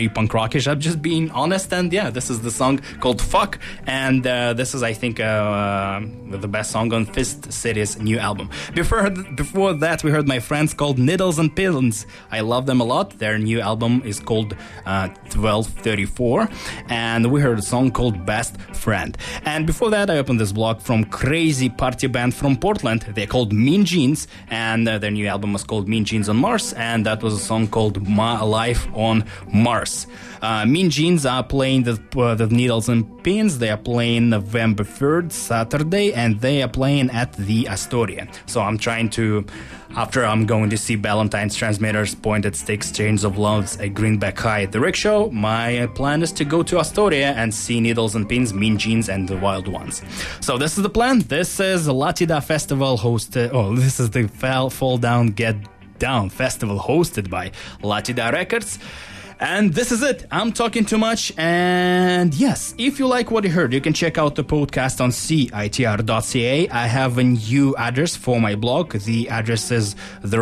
punk rockish. I'm just being honest, and yeah, this is the song called Fuck, and this is, I think, the best song on Fist City's new album. Before that, we heard my friends called Needles and Pins. I love them a lot. Their new album is called 1234, and we heard a song called Best Friend. And before that, I opened this blog from crazy party band from Portland. They're called Mean Jeans, and their new album was called Mean Jeans on Mars, and that was a song called My Life on Mars. Mean Jeans are playing the Needles and Pins. They are playing November 3rd, Saturday, and they are playing at the Astoria. So I'm trying to, after I'm going to see Ballantyne's Transmitters, Pointed Sticks, Chains of Loves at Greenback High at the Rickshaw, my plan is to go to Astoria and see Needles and Pins, Mean Jeans, and the Wild Ones. So this is the plan. This is Latida Festival hosted. Oh, this is the Fall Down Get Down Festival hosted by Latida Records. And this is it. I'm talking too much. And yes, if you like what you heard, you can check out the podcast on CITR.ca. I have a new address for my blog. The address is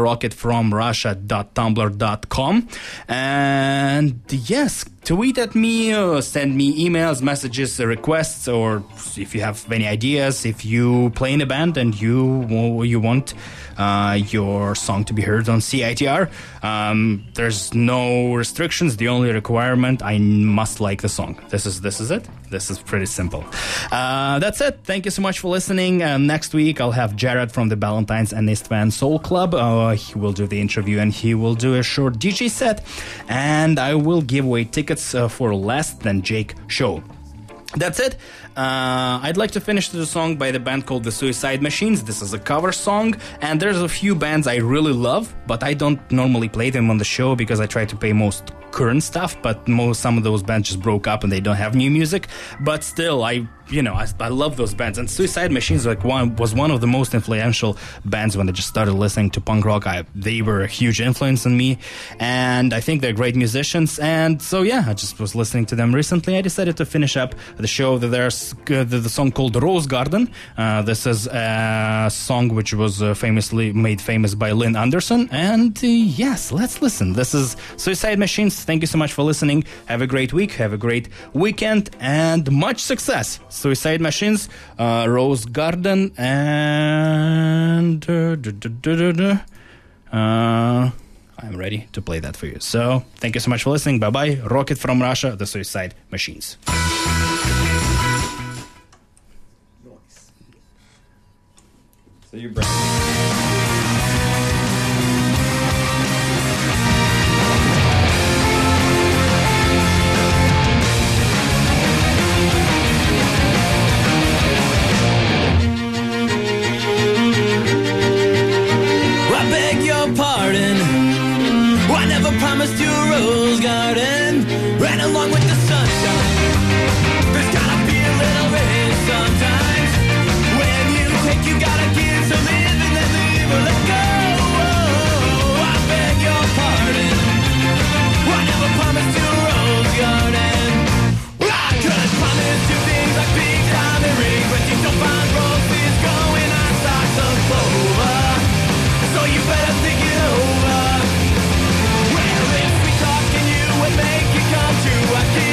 therocketfromrussia.tumblr.com. And yes, tweet at me, send me emails, messages, requests, or if you have any ideas, if you play in a band and you want your song to be heard on CITR. There's no restrictions. The only requirement, I must like the song. This is it. This is pretty simple. That's it. Thank you so much for listening. Next week, I'll have Jared from the Ballantynes and East Van Soul Club. He will do the interview and he will do a short DJ set. And I will give away tickets for Less Than Jake show. That's it. I'd like to finish the song by the band called The Suicide Machines. This is a cover song, and there's a few bands I really love, but I don't normally play them on the show because I try to play most current stuff, but some of those bands just broke up and they don't have new music. But still, I love those bands, and Suicide Machines was one of the most influential bands when I just started listening to punk rock. They were a huge influence on me, and I think they're great musicians. And so yeah, I just was listening to them recently. I decided to finish up the show. There's the song called Rose Garden. This is a song which was famously made famous by Lynn Anderson. And yes, let's listen. This is Suicide Machines. Thank you so much for listening. Have a great week. Have a great weekend, and much success. Suicide Machines, Rose Garden, and I'm ready to play that for you. So thank you so much for listening. Bye bye. Rocket from Russia, the Suicide Machines. So you bring. Promised you a rose garden, ran along with the sunshine. There's gotta be a little rain sometimes. When you take, you gotta give some in and then leave or let go. Oh, I beg your pardon. I never promised you a rose garden. I could promise you things like big diamond rings, but you don't find roses growing on stalks of clover. So you better think it over. Make it come true. I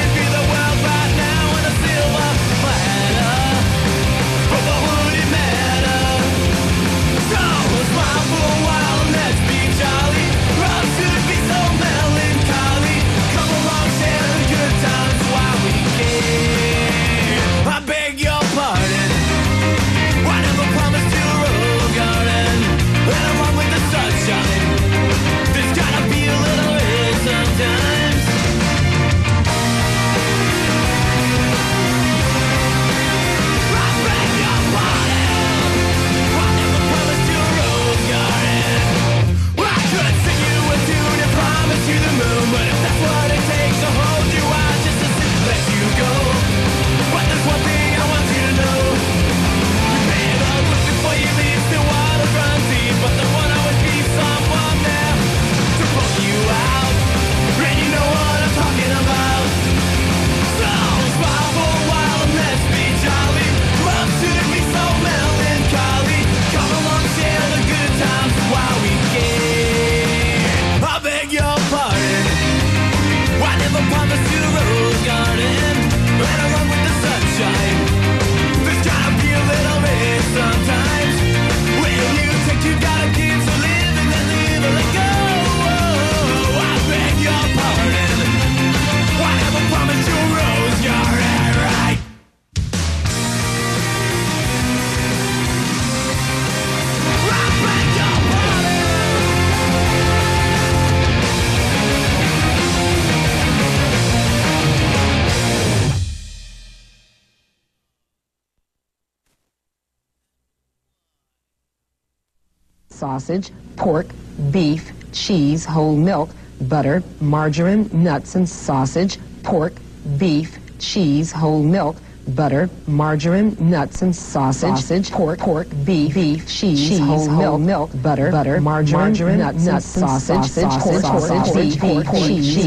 sausage, pork, beef, cheese, whole milk, butter, margarine, nuts, and sausage, pork, beef, cheese, whole milk, butter, margarine, nuts, and sausage, pork, beef, cheese, whole milk, butter, margarine, nuts, sausage, beef, cheese,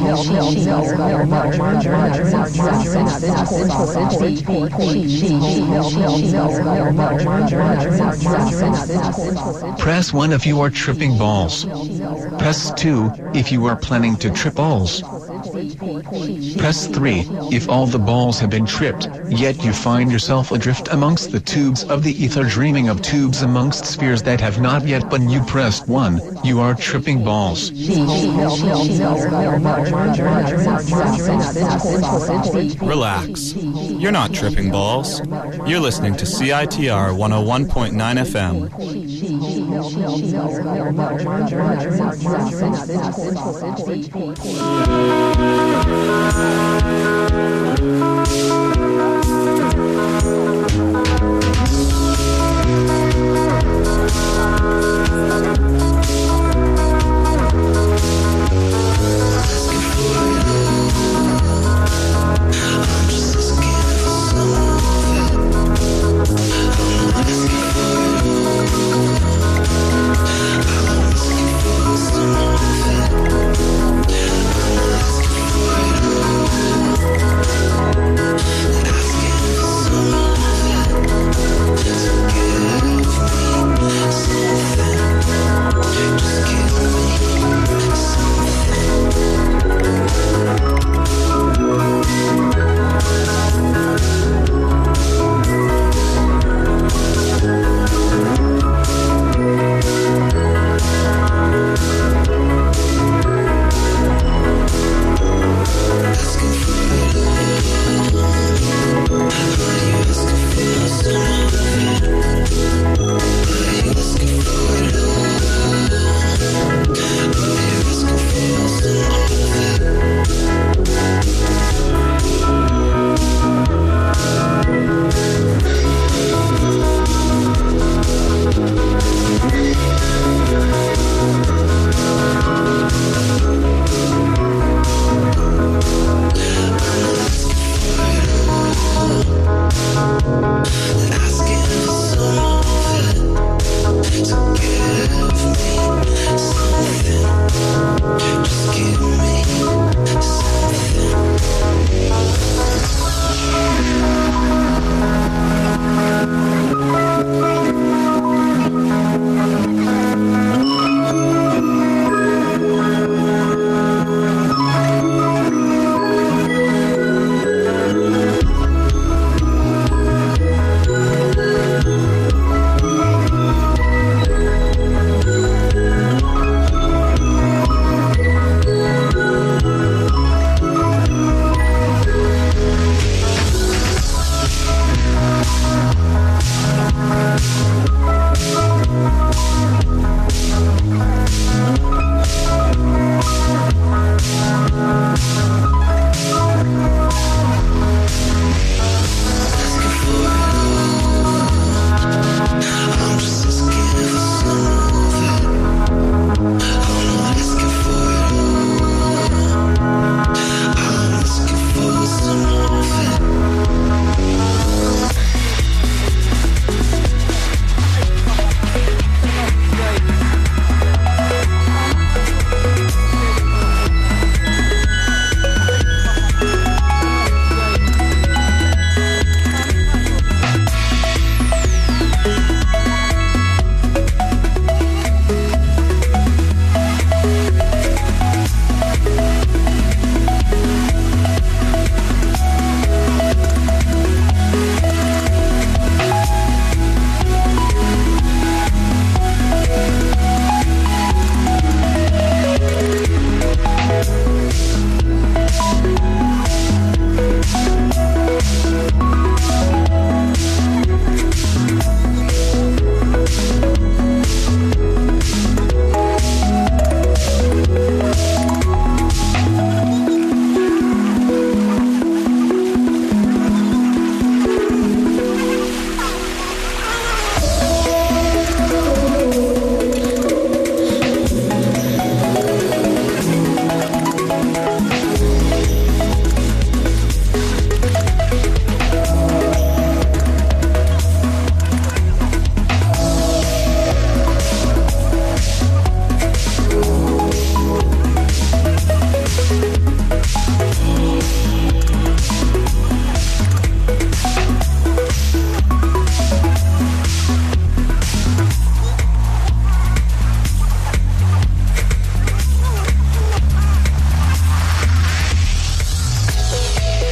Press 1 if you are tripping balls. Press 2 if you are planning to trip balls. Press 3 if all the balls have been tripped, yet you find yourself adrift amongst the tubes of the ether, dreaming of tubes amongst spheres that have not yet been. You pressed 1, you are tripping balls. Relax. You're not tripping balls. You're listening to CITR 101.9 FM. For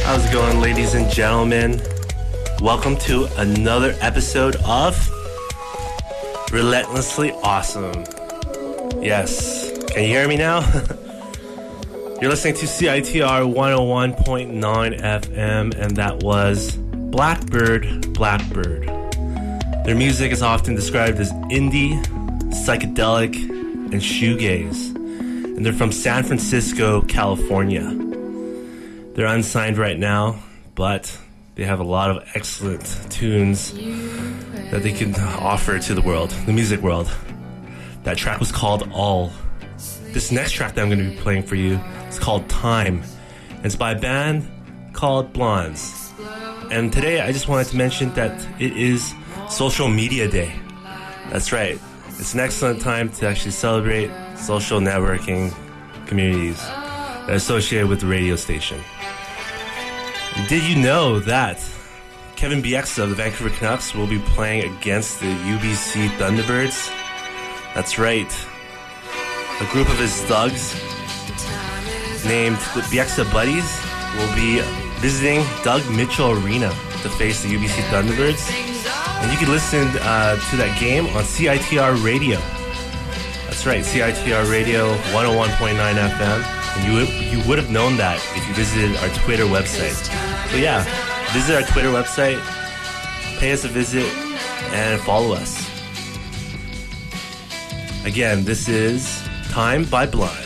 How's it going, ladies and gentlemen? Welcome to another episode of Relentlessly Awesome. Yes, can you hear me now? You're listening to CITR 101.9 FM, and that was Blackbird, Blackbird. Their music is often described as indie, psychedelic, and shoegaze. And they're from San Francisco, California. They're unsigned right now, but they have a lot of excellent tunes that they can offer to the world, the music world. That track was called All. This next track that I'm going to be playing for you is called Time. And it's by a band called Blondes. And today I just wanted to mention that it is Social Media Day. That's right. It's an excellent time to actually celebrate social networking communities that are associated with the radio station. Did you know that Kevin Bieksa of the Vancouver Canucks will be playing against the UBC Thunderbirds? That's right. A group of his thugs named the Bieksa Buddies will be visiting Doug Mitchell Arena to face the UBC Thunderbirds. And you can listen to that game on CITR Radio. That's right, CITR Radio 101.9 FM. And you would have known that if you visited our Twitter website. So yeah, visit our Twitter website, pay us a visit, and follow us. Again, this is Time by Blondes.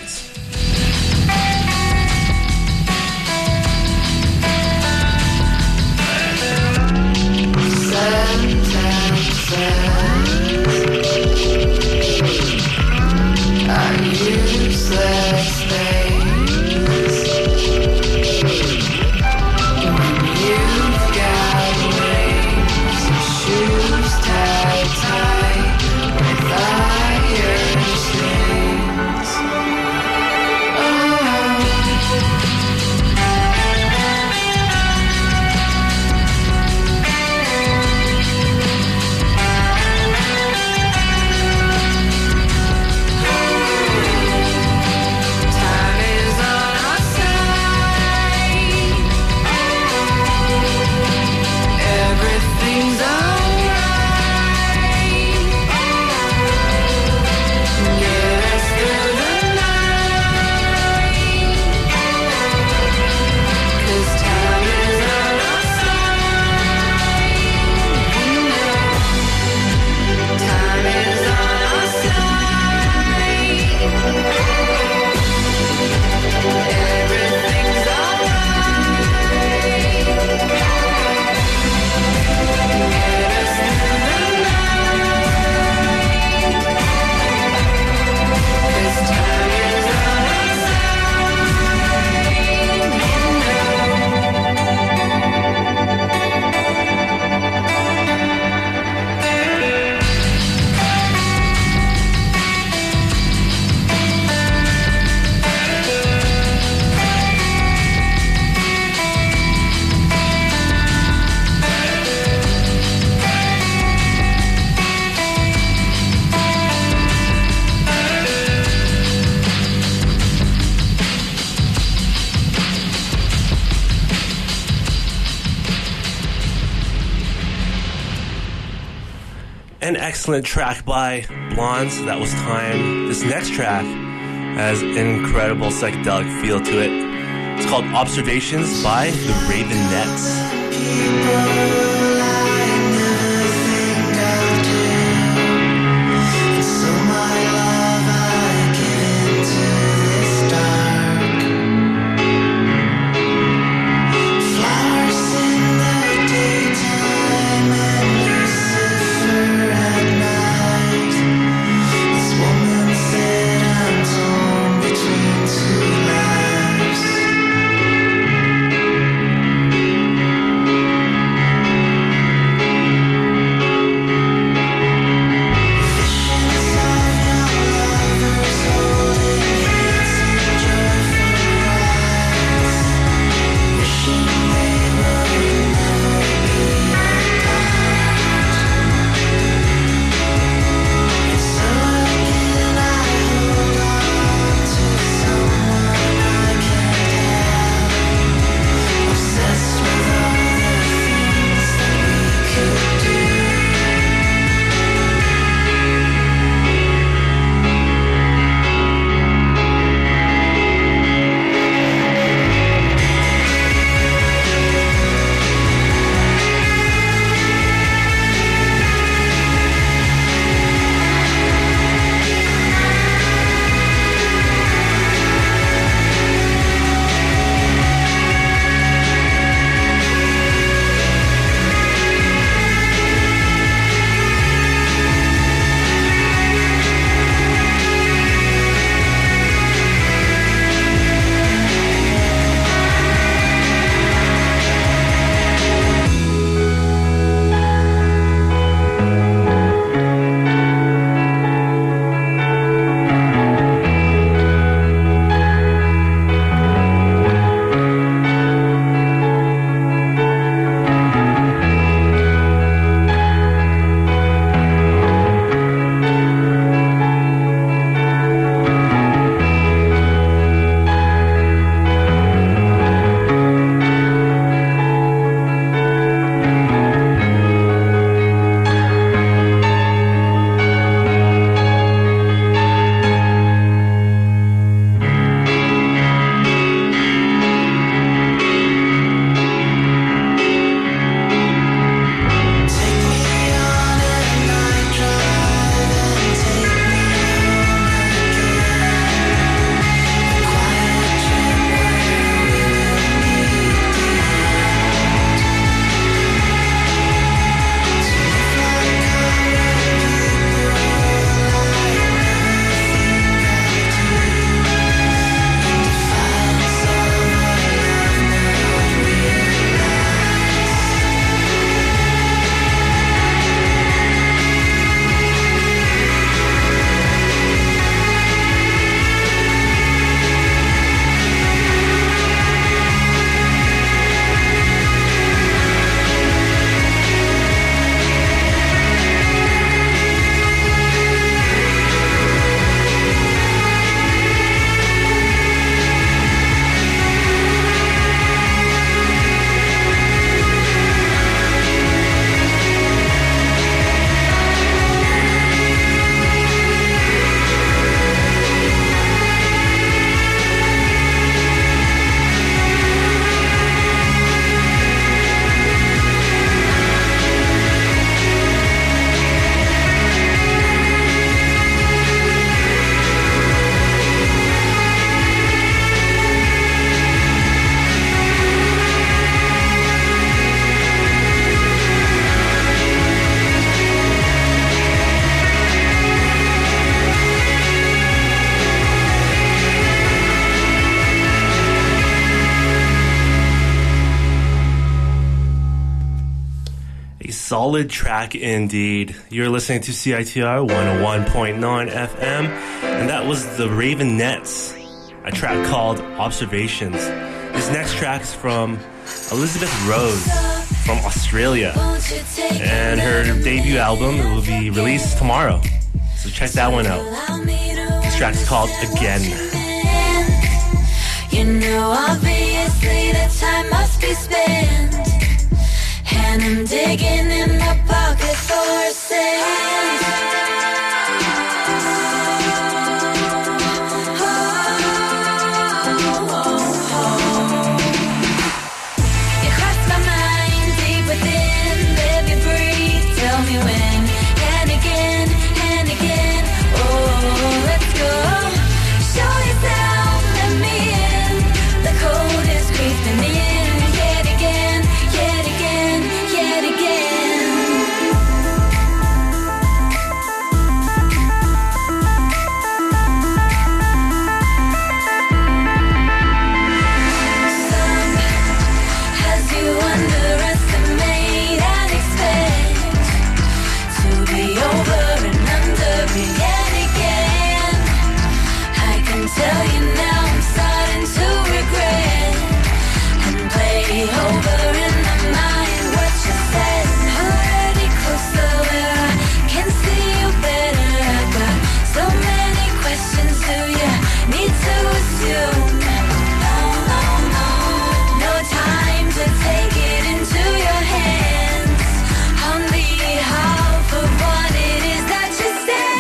An excellent track by Blondes. That was Time. This next track has an incredible psychedelic feel to it. It's called Observations by the Ravenettes. Between two lives. solid track indeed. You're listening to CITR 101.9 FM, and that was the Ravenettes, a track called Observations. This next track is from Elizabeth Rose from Australia, and her debut album will be released tomorrow, so check that one out. This track is called Again. You know, obviously that time must be spent, and I'm digging in my pocket for sand. You crossed my mind deep within, let me breathe, tell me when, and again, oh, let's go, show yourself, let me in, the cold is creeping in, yet again, yet again, yet again. Some has you underestimate and expect to be over and under yet again. I can tell you now I'm starting to regret and play over in my mind what you said. Already closer where I can see you better. I got so many questions, do you need to assume? No time to take it into your hands on behalf of what it is that you say.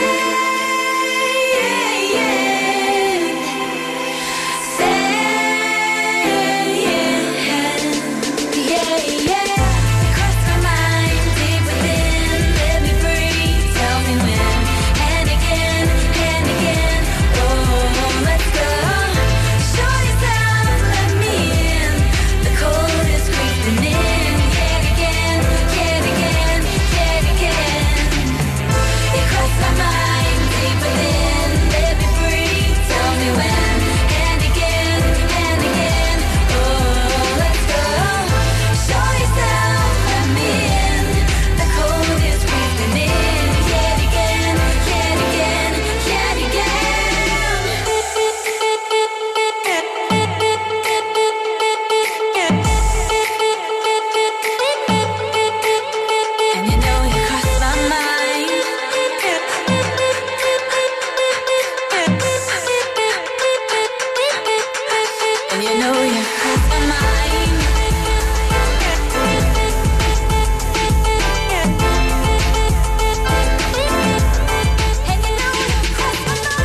Cross my mind deep within, let me breathe, tell me when, and again, oh, let's go, show yourself, let me in, the cold is creeping in, yet again, you cross my mind deep within, let me breathe, tell me when, and again, oh, let's go, show yourself, let me in, the cold is creeping in, yet again, and you know you cross my mind. And you know you cross my mind. And you know you cross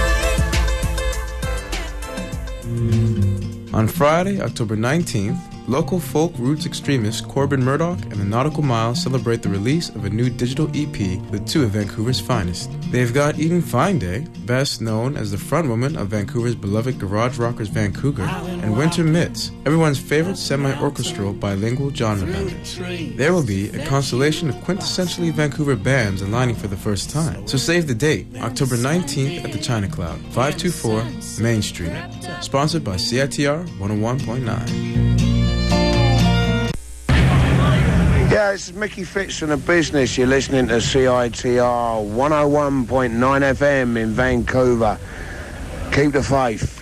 my mind. On Friday, October 19th, local folk roots extremist Corbin Murdoch and the Nautical Mile celebrate the release of a new digital EP with two of Vancouver's finest. They've got Eden Fine Day, best known as the frontwoman of Vancouver's beloved garage rockers Vancouver, and Winter Mitts, everyone's favorite semi-orchestral bilingual genre bender. There will be a constellation of quintessentially Vancouver bands aligning for the first time. So save the date, October 19th at the China Cloud, 524 Main Street. Sponsored by CITR 101.9. Yeah, this is Mickey Fitz from The Business. You're listening to CITR 101.9 FM in Vancouver. Keep the faith.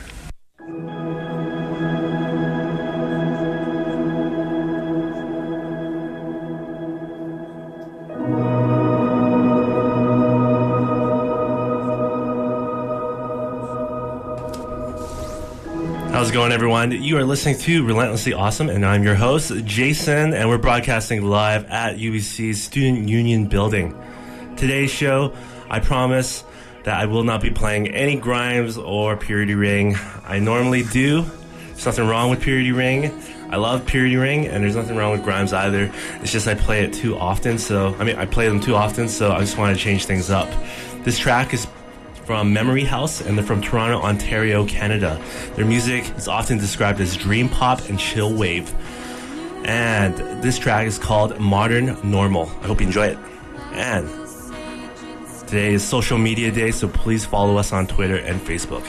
How's it going, everyone? You are listening to Relentlessly Awesome, and I'm your host, Jason, and we're broadcasting live at UBC's Student Union Building. Today's show, I promise that I will not be playing any Grimes or Purity Ring. I normally do. There's nothing wrong with Purity Ring. I love Purity Ring, and there's nothing wrong with Grimes either. It's just I play it too often, I play them too often, so I just want to change things up. This track is from Memory House, and they're from Toronto, Ontario, Canada. Their music is often described as dream pop and chill wave. And this track is called Modern Normal. I hope you enjoy it. And today is social media day, so please follow us on Twitter and Facebook.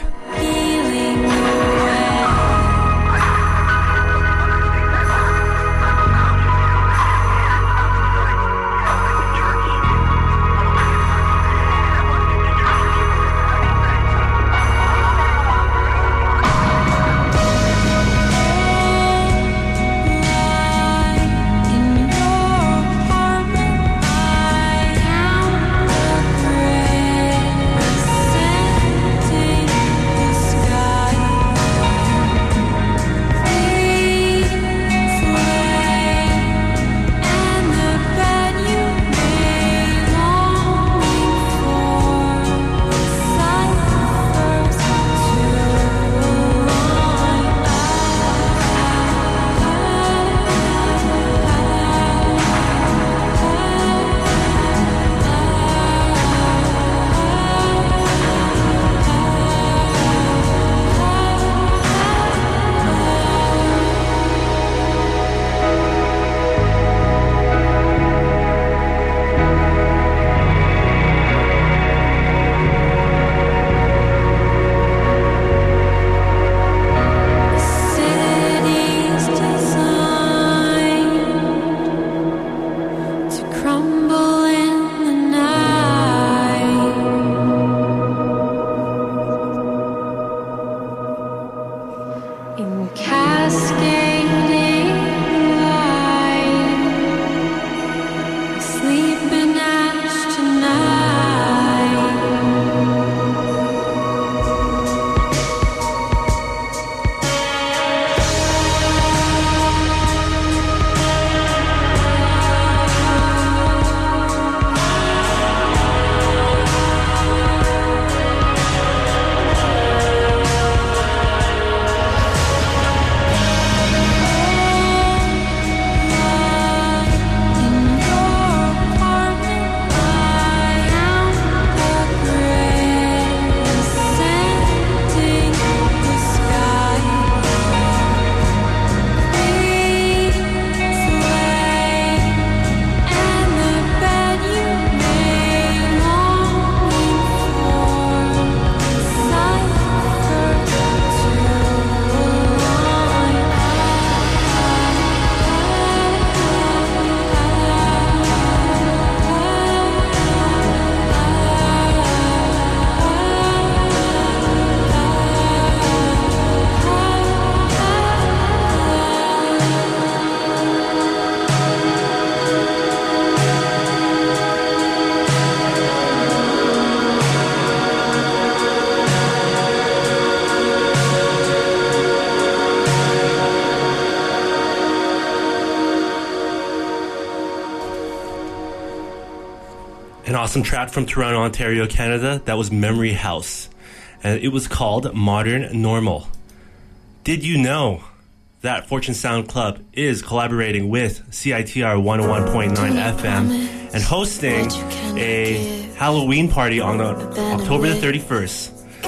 An awesome track from Toronto, Ontario, Canada. That was Memory House. And it was called Modern Normal. Did you know that Fortune Sound Club is collaborating with CITR 101.9 FM and hosting a Halloween party on October the 31st?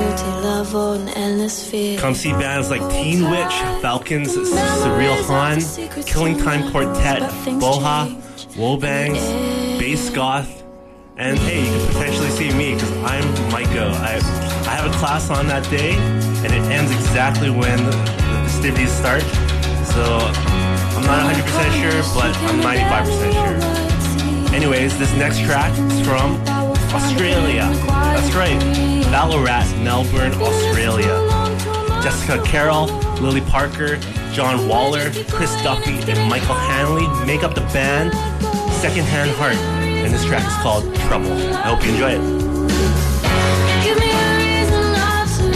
Come see bands like Teen Witch, Falcons, Surreal Han, Killing Time Quartet, Boha, Wobangs, Bass Goth, and hey, you can potentially see me because I'm Maiko. I have a class on that day, and it ends exactly when the festivities start. So I'm not 100% sure, but I'm 95% sure. Anyways, this next track is from Australia. That's right, Ballarat, Melbourne, Australia. Jessica Carroll, Lily Parker, John Waller, Chris Duffy, and Michael Hanley make up the band Secondhand Heart, and this track is called Trouble. I hope you enjoy it. Give me a reason not to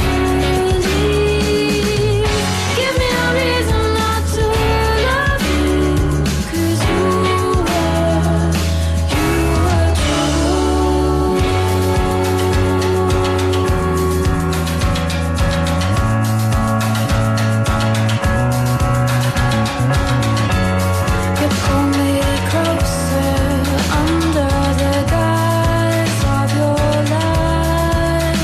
leave. Give me a reason not to love you. 'Cause you were trouble. You pull me closer under the guise of your lies.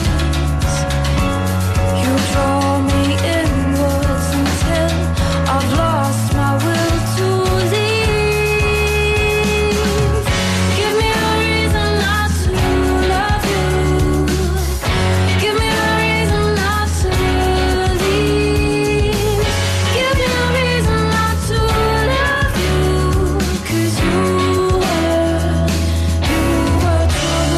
You draw me inwards until I've lost my will to leave. Give me a reason not to love you. Give me a reason not to leave. Give me a reason not to love you. 'Cause you were trouble.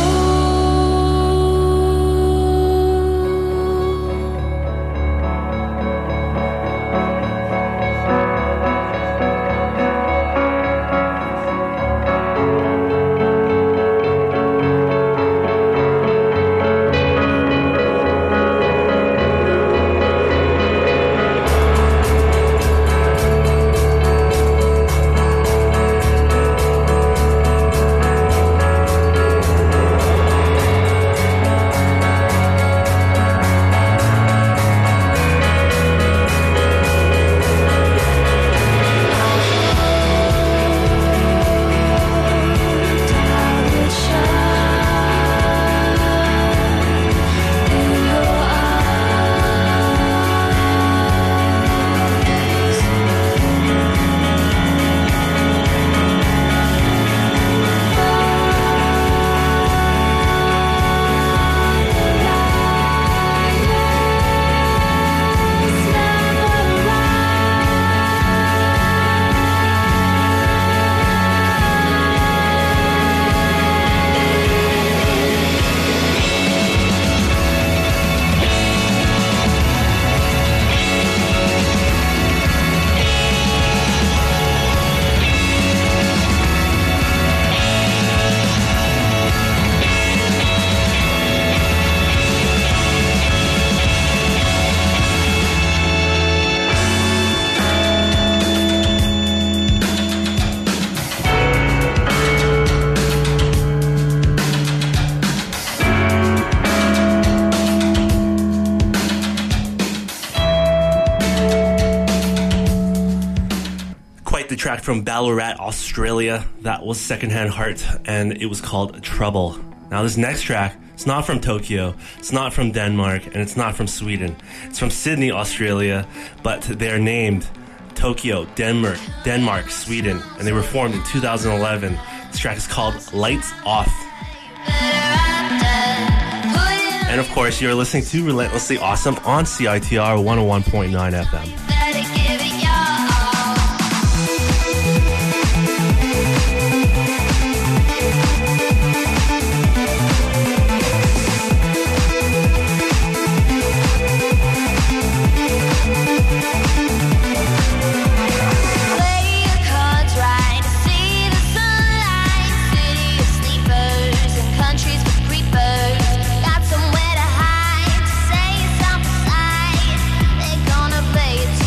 Quite the track from Ballarat, Australia. That was Secondhand Heart, and it was called Trouble. Now this next track, it's not from Tokyo, it's not from Denmark, and it's not from Sweden. It's from Sydney, Australia, but they're named Tokyo, Denmark, Sweden, and they were formed in 2011. This track is called Lights Off. And of course, you're listening to Relentlessly Awesome on CITR 101.9 FM. Got somewhere to hide, to say something side. They're gonna play it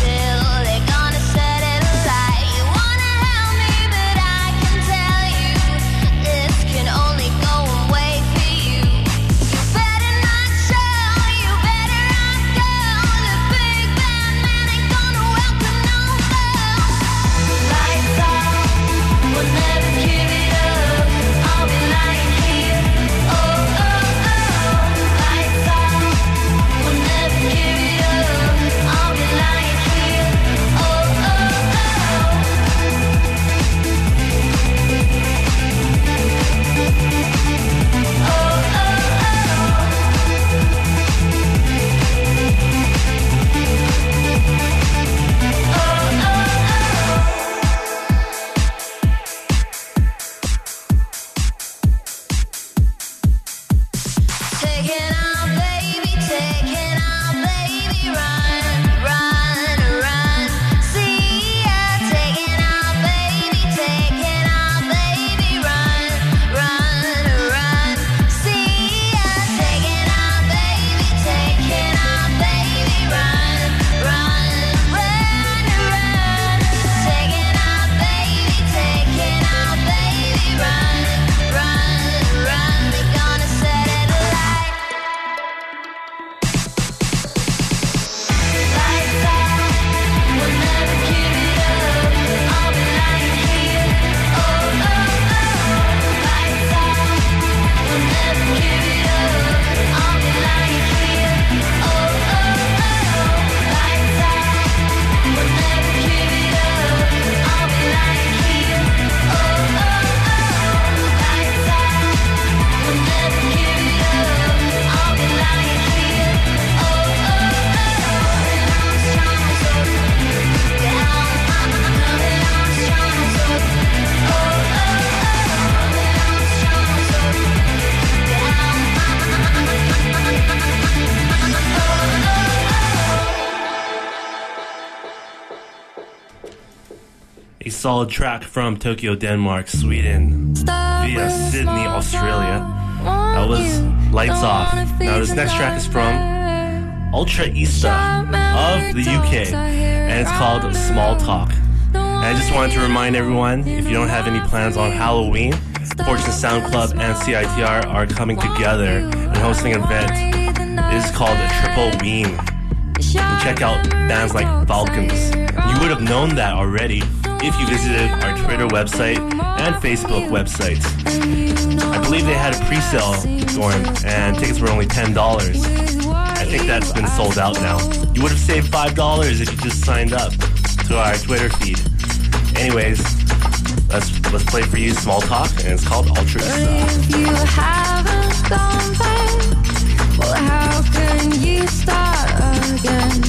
A solid track from Tokyo, Denmark, Sweden, via Sydney, Australia. That was Lights Off. Now this next track is from Ultra Easta of the UK, and it's called Small Talk. And I just wanted to remind everyone, if you don't have any plans on Halloween, Fortune Sound Club and CITR are coming together and hosting an event. It is called Triple Ween. You can check out bands like Falcons. You would have known that already if you visited our Twitter website and Facebook websites. I believe they had a pre-sale going and tickets were only $10. I think that's been sold out now. You would have saved $5 if you just signed up to our Twitter feed. Anyways, let's play for you Small Talk, and it's called Ultra Easta. If you haven't gone back, well, how can you start again?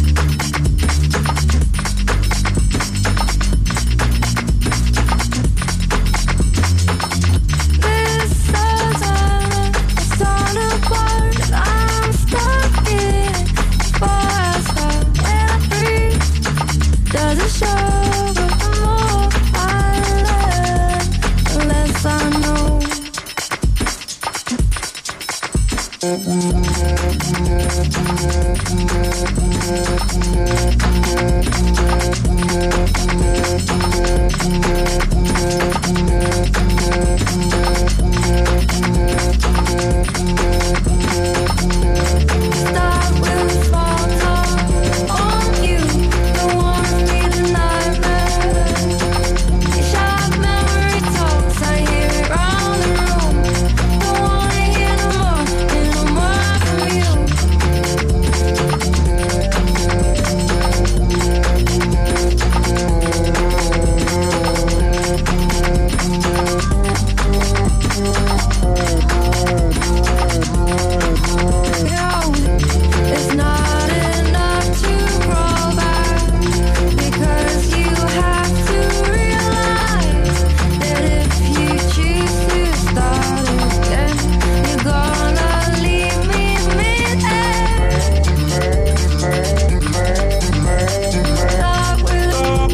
This summer, it's all apart, and I'm stuck here. Before I start, when I breathe, does it show? But the more I learn, the less I know. Start with small talk on you. Don't wanna be the nightmare. Sharp memory talks, I hear it round the room. Don't wanna hear no more from you. It's not enough to crawl back, because you have to realize that if you choose to start again, you're gonna leave me mid-air. Start with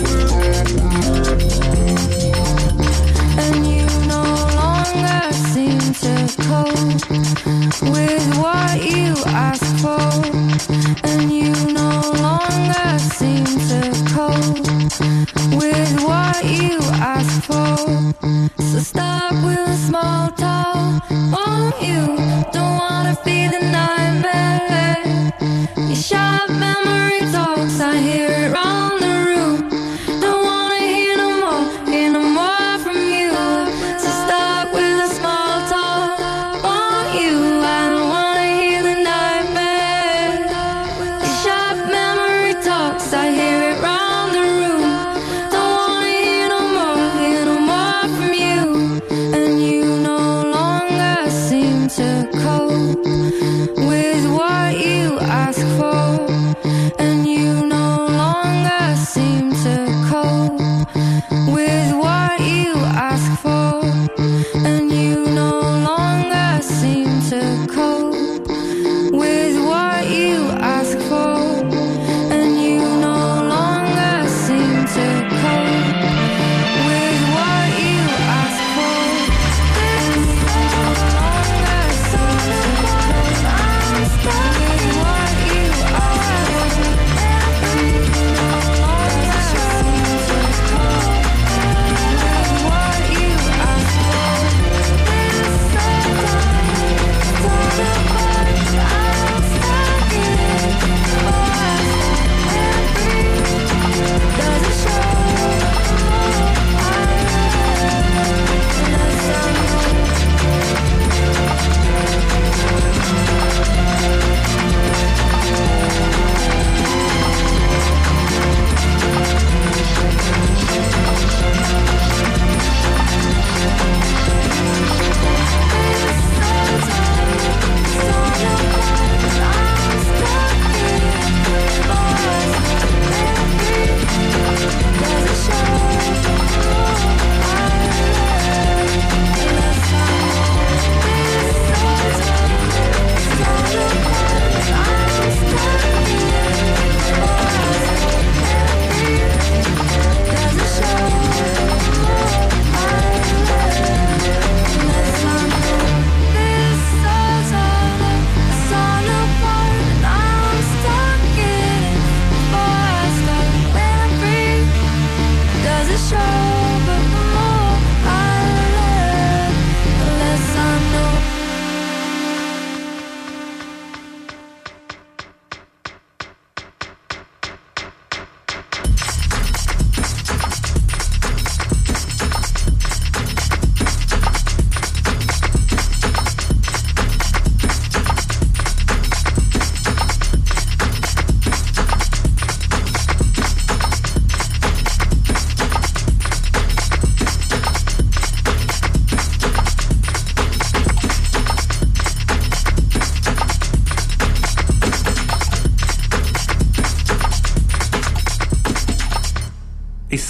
and you no longer seem to cope with what you ask for, and you no longer seem to cope with what you ask for. So stop with a small talk, won't you? Don't wanna be the nightmare. Your sharp memory talks, I hear it round the room. Don't wanna hear no more from you. So stop with a small talk, won't you? I don't wanna hear the nightmare. Your sharp memory talks, I hear it round the room. Don't wanna hear no more from you. And you no longer seem to cope with what you ask for. And you no longer seem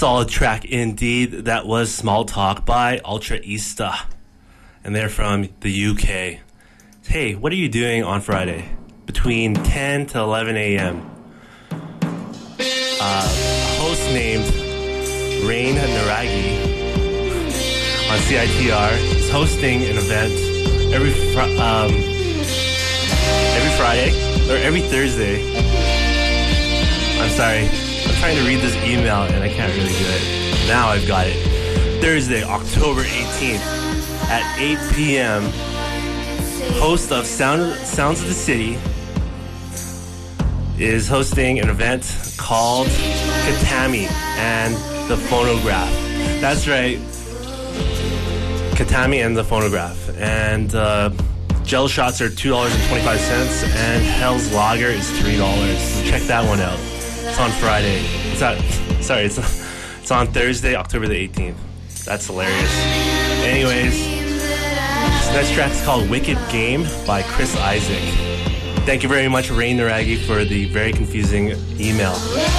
solid track indeed. That was Small Talk by Ultra Easta. And they're from the UK. Hey, what are you doing on Friday? Between 10 to 11 a.m. A host named Rain Naragi on CITR is hosting an event every Friday, or every Thursday. I'm sorry. I'm trying to read this email and I can't really do it. Now I've got it. Thursday, October 18th at 8 p.m. Host of Sounds of the City is hosting an event called Katami and the Phonograph. That's right. Katami and the Phonograph. And gel shots are $2.25 and Hell's Lager is $3. So check that one out. It's on Friday. It's on Thursday, October the 18th. That's hilarious. Anyways, this next track is called Wicked Game by Chris Isaac. Thank you very much, Rain Naragi, for the very confusing email.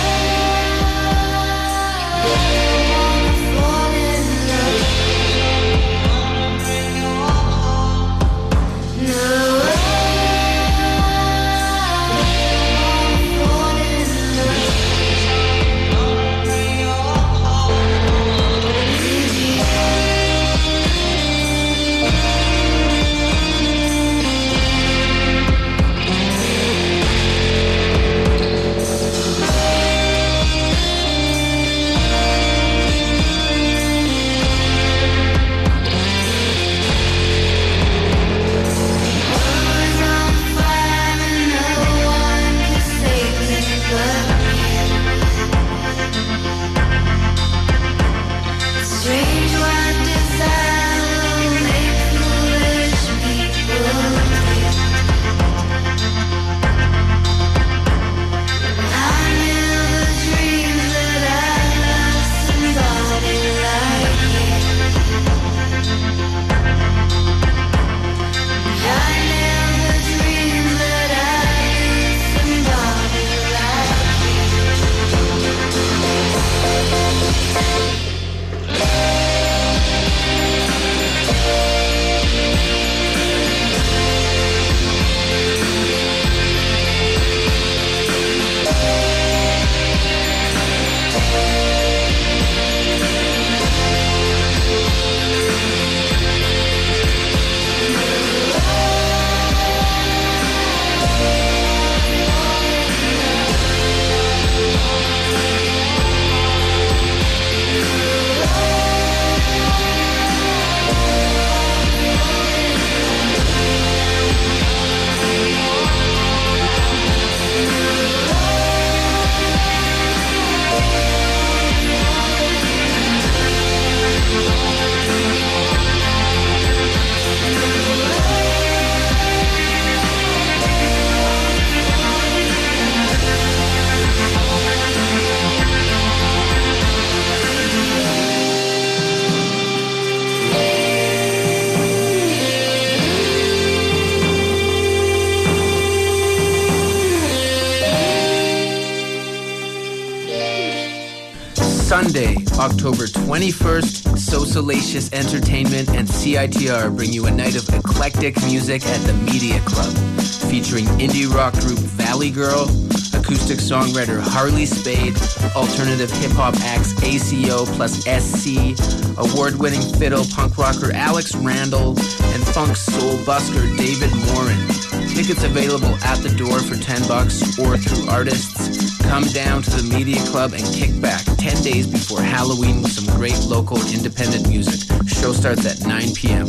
Sunday, October 21st, So Salacious Entertainment and CITR bring you a night of eclectic music at the Media Club, featuring indie rock group Valley Girl, acoustic songwriter Harley Spade, alternative hip-hop acts ACO plus SC, award-winning fiddle punk rocker Alex Randall, and funk soul busker David Morin. Tickets available at the door for $10 or through artists. Come down to the Media Club and kick back 10 days before Halloween with some great local independent music. Show starts at 9 p.m.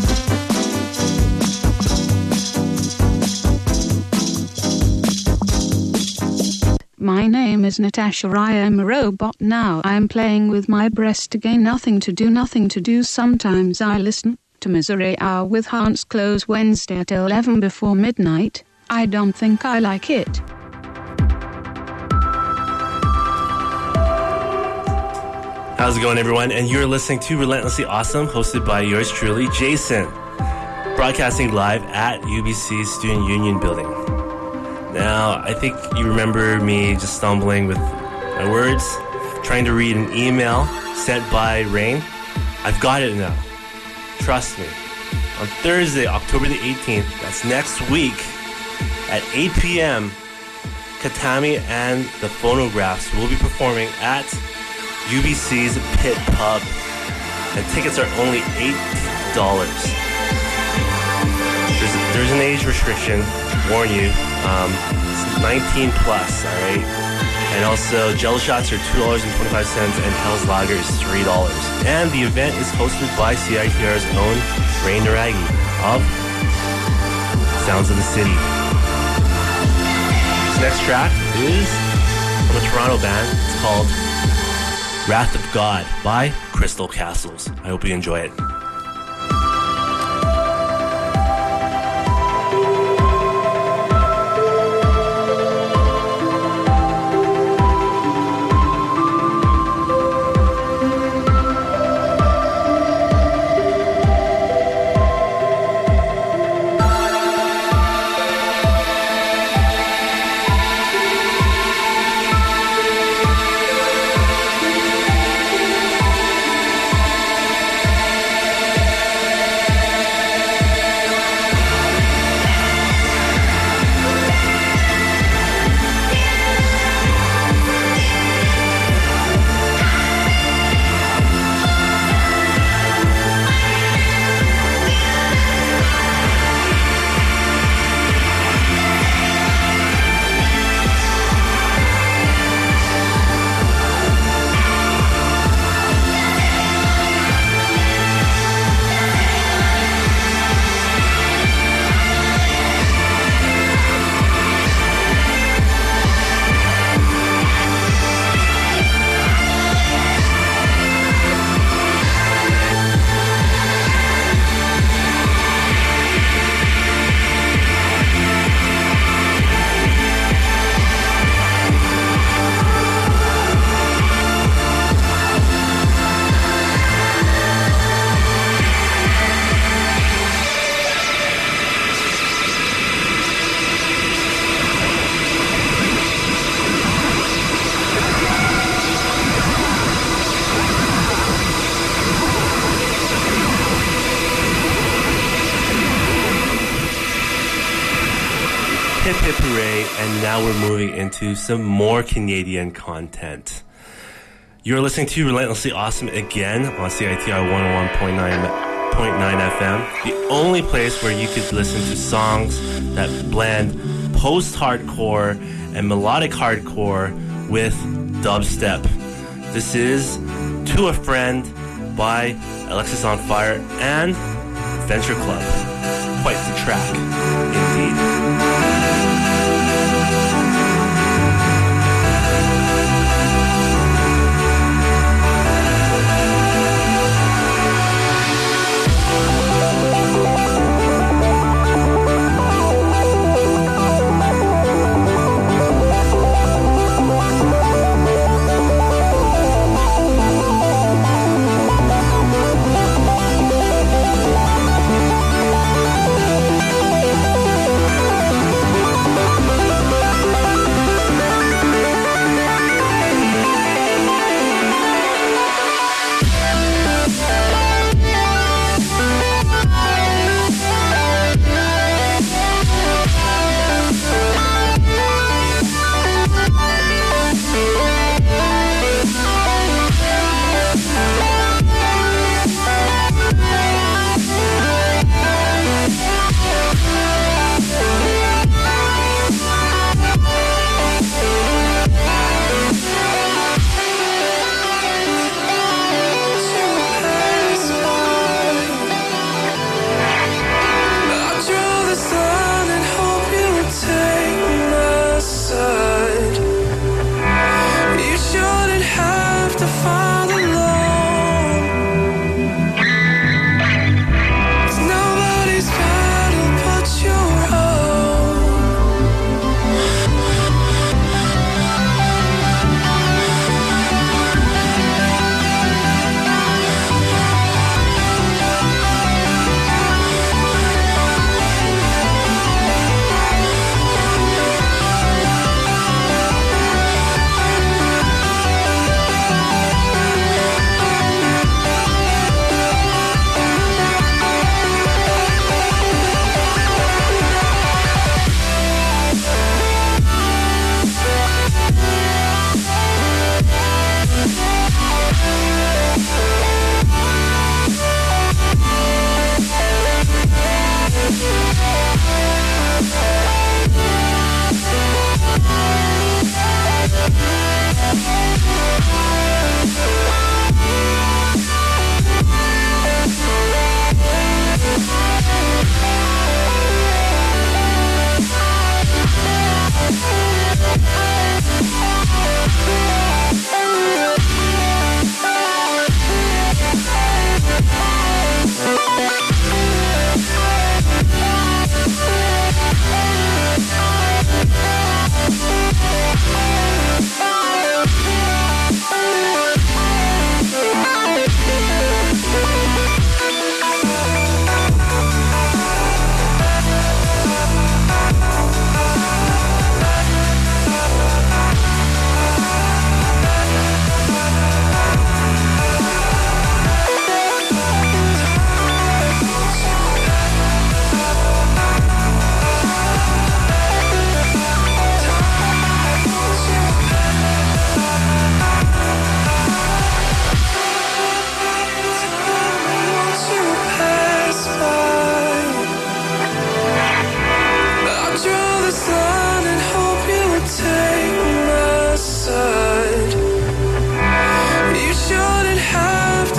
My name is Natasha. I am a robot now. I am playing with my breast again. Nothing to do. Sometimes I listen to Misery Hour with Hans Close Wednesday at 11 before midnight. I don't think I like it. How's it going, everyone? And you're listening to Relentlessly Awesome, hosted by yours truly, Jason, broadcasting live at UBC Student Union Building. Now, I think you remember me just stumbling with my words. trying to read an email sent by Rain. I've got it now. Trust me. On Thursday, October the 18th, that's next week, at 8 p.m., Katami and the Phonographs will be performing at UBC's Pit Pub. And tickets are only $8. There's an age restriction, warn you. It's 19 plus, alright? And also, Jello shots are $2.25 and Hell's Lager is $3. And the event is hosted by CITR's own Ray Naragi of Sounds of the City. This next track is from a Toronto band. It's called Wrath of God by Crystal Castles. I hope you enjoy it. Hip hip hooray, and now we're moving into some more Canadian content. You're listening to Relentlessly Awesome again on CITR 101.9 FM, the only place where you could listen to songs that blend post-hardcore and melodic hardcore with dubstep. This is To a Friend by Alexis on Fire and Venture Club. Quite the track, indeed.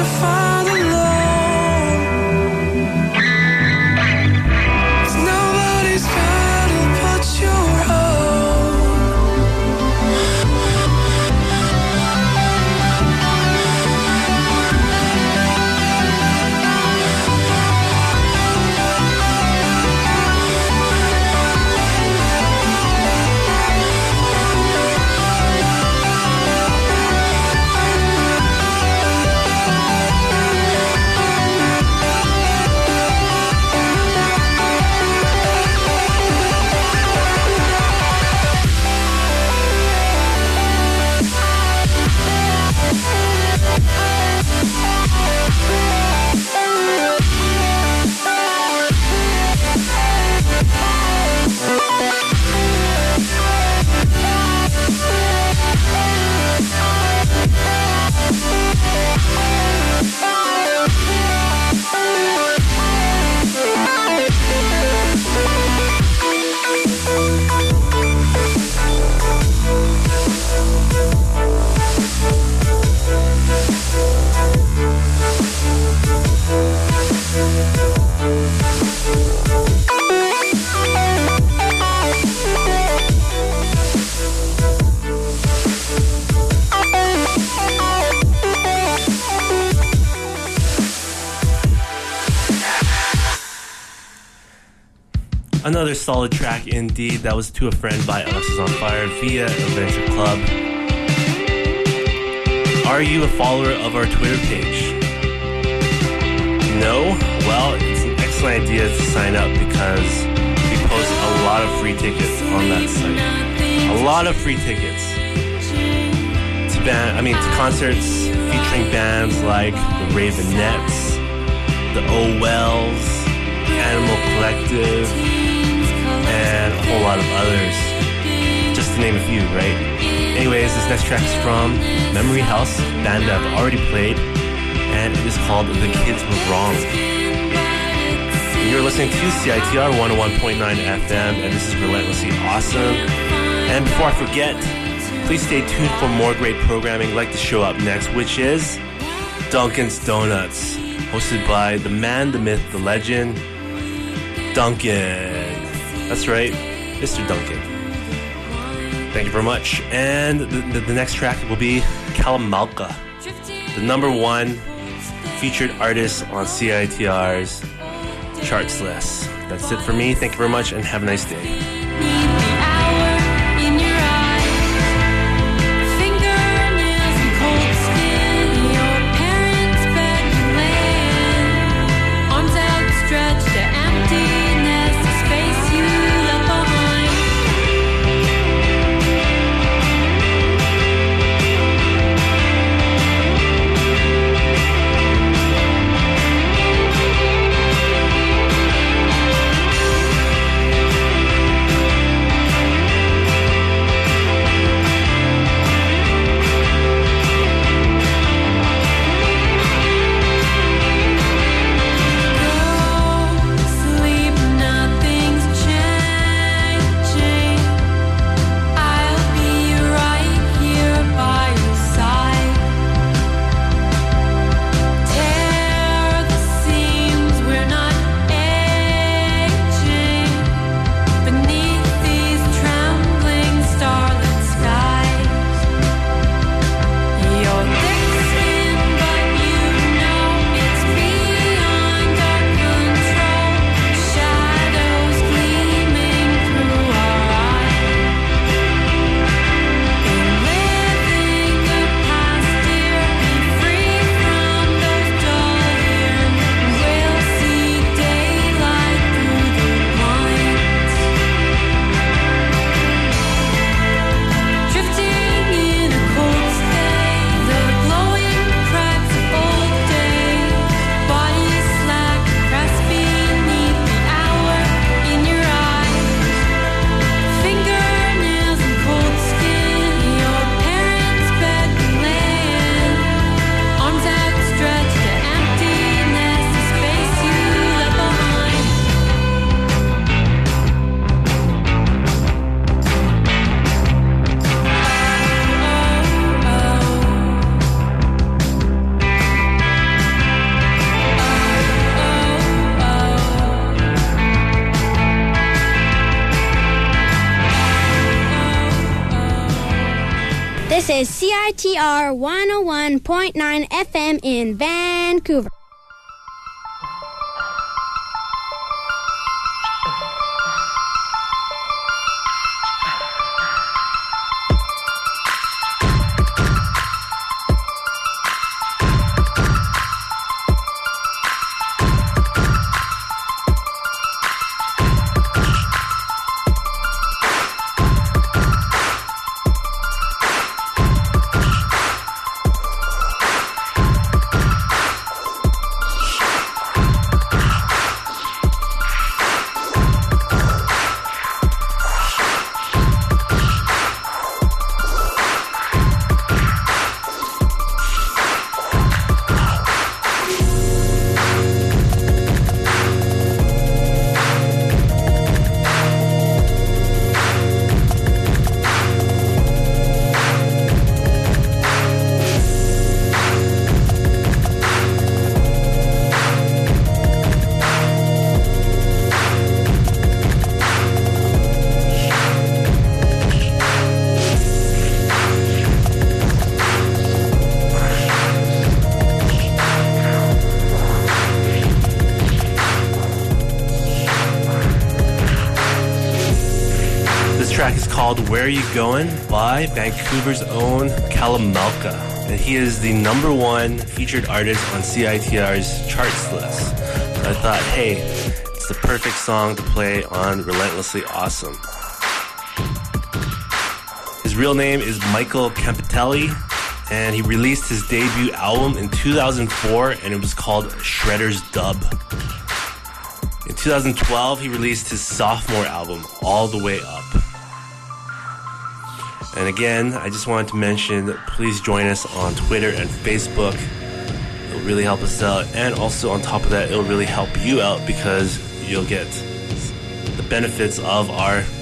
fight alone. 'Cause nobody's battle but your own. Another solid track indeed. That was To a Friend by Alexis on Fire via Adventure Club. Are you a follower of our Twitter page? No? Well, it's an excellent idea to sign up because we post a lot of free tickets on that site. A lot of free tickets to concerts featuring bands like the Ravenettes, the Owells, Animal Collective, and a whole lot of others, just to name a few, right? Anyways, this next track is from Memory House, band that I've already played, and it is called The Kids Were Wrong. And you're listening to CITR 101.9 FM, and this is Relentlessly Awesome. And before I forget, please stay tuned for more great programming like the show up next, which is Dunkin's Donuts, hosted by the man, the myth, the legend, Dunkin'. That's right, Mr. Dunkin'. Thank you very much. And the next track will be Kalamalka, the #1 featured artist on CITR's charts list. That's it for me. Thank you very much and have a nice day. This is CITR 101.9 FM in Vancouver. Called Where You Going by Vancouver's own Callum Malka. And he is the #1 featured artist on CITR's charts list. So I thought, hey, it's the perfect song to play on Relentlessly Awesome. His real name is Michael Campitelli, and he released his debut album in 2004, and it was called Shredder's Dub. In 2012, he released his sophomore album, All the Way Up. And again, I just wanted to mention, please join us on Twitter and Facebook. It'll really help us out. And also on top of that, it'll really help you out because you'll get the benefits of our